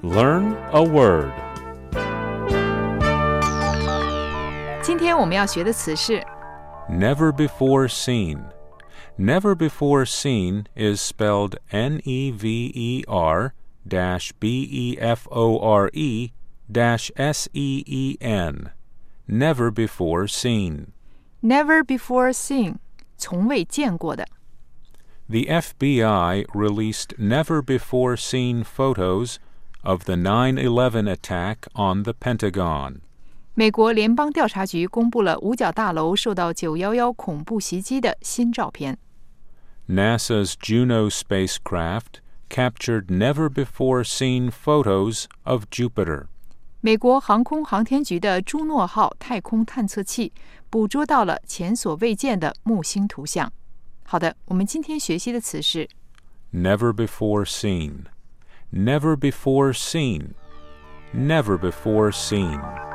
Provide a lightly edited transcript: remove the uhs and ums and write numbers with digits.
Learn a word. 今天我们要学的词是 Never before seen. Never before seen is spelled Never-before-seen. Never before seen. never before seen, 从未见过的。 The FBI released never-before-seen photos of the 9/11 attack on the Pentagon. 美国联邦调查局公布了五角大楼受到911恐怖袭击的新照片。 NASA's Juno spacecraft captured never-before-seen photos of Jupiter. 美国航空航天局的朱诺号太空探测器捕捉到了前所未见的木星图像。好的，我们今天学习的词是 Never before seen. Never before seen. Never before seen.